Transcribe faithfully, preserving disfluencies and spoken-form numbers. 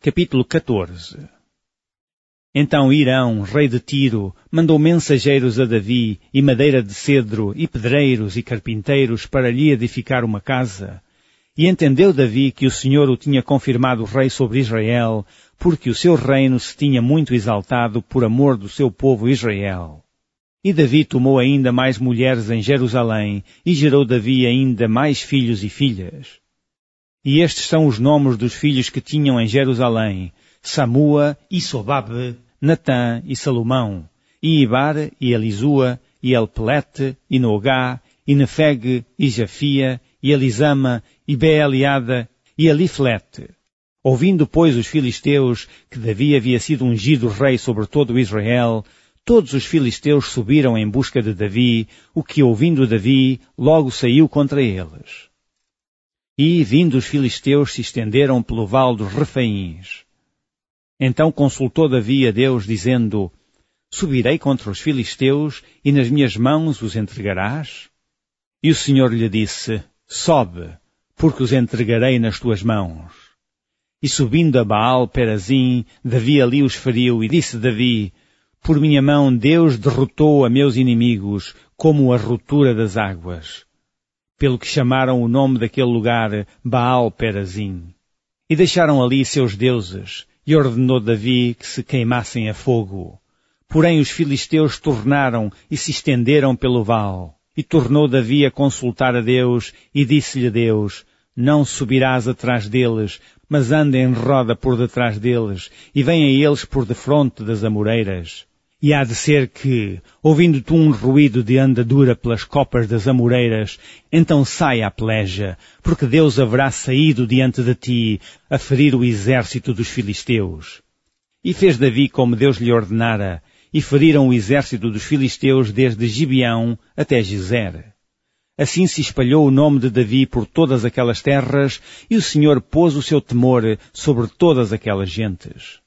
Capítulo catorze. Então Irão, rei de Tiro, mandou mensageiros a Davi, e madeira de cedro, e pedreiros e carpinteiros para lhe edificar uma casa. E entendeu Davi que o Senhor o tinha confirmado rei sobre Israel, porque o seu reino se tinha muito exaltado por amor do seu povo Israel. E Davi tomou ainda mais mulheres em Jerusalém, e gerou Davi ainda mais filhos e filhas. E estes são os nomes dos filhos que tinham em Jerusalém: Samua e Sobabe, Natã e Salomão, e Ibar e Elisua, e Elpelete, e Nogá, e Nefeg, e Jafia, e Elisama, e Beeliada, e Eliflete. Ouvindo, pois, os filisteus que Davi havia sido ungido rei sobre todo o Israel, todos os filisteus subiram em busca de Davi, o que, ouvindo Davi, logo saiu contra eles. E, vindo os filisteus, se estenderam pelo vale dos Refaíns. Então consultou Davi a Deus, dizendo: Subirei contra os filisteus, e nas minhas mãos os entregarás? E o Senhor lhe disse: Sobe, porque os entregarei nas tuas mãos. E subindo a Baal Perazim, Davi ali os feriu, e disse Davi: Por minha mão Deus derrotou a meus inimigos, como a ruptura das águas. Pelo que chamaram o nome daquele lugar Baal Perazim. E deixaram ali seus deuses, e ordenou Davi que se queimassem a fogo. Porém os filisteus tornaram e se estenderam pelo vale. E tornou Davi a consultar a Deus, e disse-lhe Deus: Não subirás atrás deles, mas anda em roda por detrás deles, e vem a eles por defronte das amoreiras. E há de ser que, ouvindo tu um ruído de andadura pelas copas das amoreiras, então saia a peleja, porque Deus haverá saído diante de ti, a ferir o exército dos filisteus. E fez Davi como Deus lhe ordenara, e feriram o exército dos filisteus desde Gibeão até Gezer. Assim se espalhou o nome de Davi por todas aquelas terras, e o Senhor pôs o seu temor sobre todas aquelas gentes.